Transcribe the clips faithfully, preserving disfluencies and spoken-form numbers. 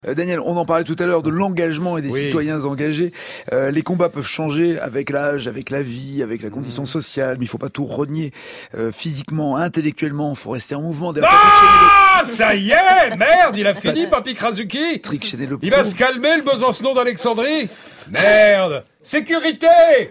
Euh, Daniel, on en parlait tout à l'heure de l'engagement et des oui. citoyens engagés. Euh, les combats peuvent changer avec l'âge, avec la vie, avec la condition mmh. sociale, mais il faut pas tout renier euh, physiquement, intellectuellement. Il faut rester en mouvement. Ah, ça y est, merde, il a fini, Papy Krasuki. Il va se calmer, le Besançon d'Alexandrie. Merde, sécurité,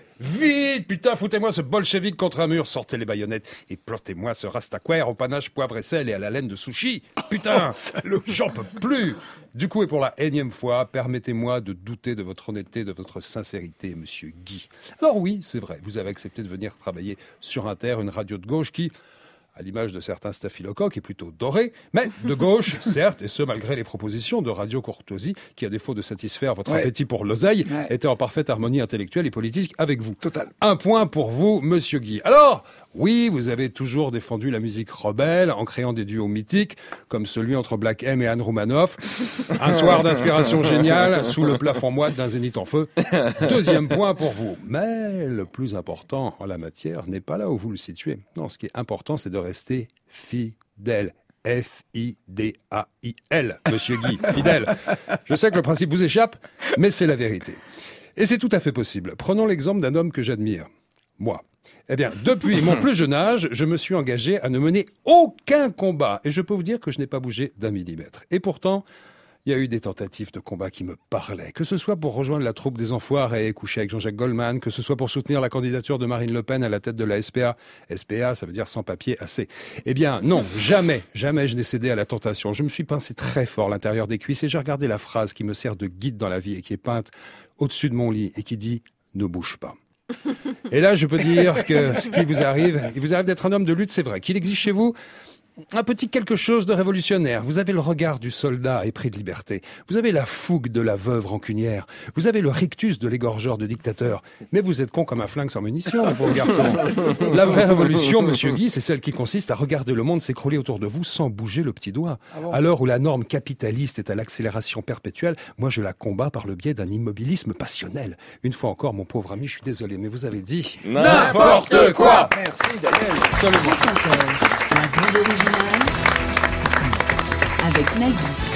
vite, putain, foutez-moi ce bolchevique contre un mur, sortez les baïonnettes et plantez-moi ce rastaquaire au panache poivre et sel et à la laine de sushi. Putain, oh, j'en peux plus. Du coup, et pour la énième fois, permettez-moi de douter de votre honnêteté, de votre sincérité, monsieur Guy. Alors oui, c'est vrai, vous avez accepté de venir travailler sur Inter, une radio de gauche qui, à l'image de certains staphylocoques, est plutôt doré, mais de gauche, certes, et ce malgré les propositions de Radio Courtoisie, qui, à défaut de satisfaire votre ouais. appétit pour l'oseille, ouais. était en parfaite harmonie intellectuelle et politique avec vous. Total. Un point pour vous, monsieur Guy. Alors, oui, vous avez toujours défendu la musique rebelle en créant des duos mythiques, comme celui entre Black M et Anne Roumanoff. Un soir d'inspiration géniale, sous le plafond moite d'un zénith en feu. Deuxième point pour vous. Mais le plus important en la matière n'est pas là où vous le situez. Non, ce qui est important, c'est de rester fidèle. F I D A I L, monsieur Guy, fidèle. Je sais que le principe vous échappe, mais c'est la vérité. Et c'est tout à fait possible. Prenons l'exemple d'un homme que j'admire. Moi. Eh bien, depuis mon plus jeune âge, je me suis engagé à ne mener aucun combat. Et je peux vous dire que je n'ai pas bougé d'un millimètre. Et pourtant, il y a eu des tentatives de combat qui me parlaient. Que ce soit pour rejoindre la troupe des Enfoirés et coucher avec Jean-Jacques Goldman, que ce soit pour soutenir la candidature de Marine Le Pen à la tête de la S P A. S P A, ça veut dire sans papier assez. Eh bien, non, jamais, jamais je n'ai cédé à la tentation. Je me suis pincé très fort l'intérieur des cuisses et j'ai regardé la phrase qui me sert de guide dans la vie et qui est peinte au-dessus de mon lit et qui dit « Ne bouge pas ». Et là, je peux dire que ce qui vous arrive, il vous arrive d'être un homme de lutte, c'est vrai. Qu'il existe chez vous un petit quelque chose de révolutionnaire. Vous avez le regard du soldat épris de liberté. Vous avez la fougue de la veuve rancunière. Vous avez le rictus de l'égorgeur de dictateur. Mais vous êtes con comme un flingue sans munition, mon pauvre garçon. La vraie révolution, monsieur Guy, c'est celle qui consiste à regarder le monde s'écrouler autour de vous sans bouger le petit doigt. Ah bon ? À l'heure où la norme capitaliste est à l'accélération perpétuelle, moi je la combats par le biais d'un immobilisme passionnel. Une fois encore, mon pauvre ami, je suis désolé, mais vous avez dit n'importe quoi. Merci Daniel. La bande originale avec Nagui.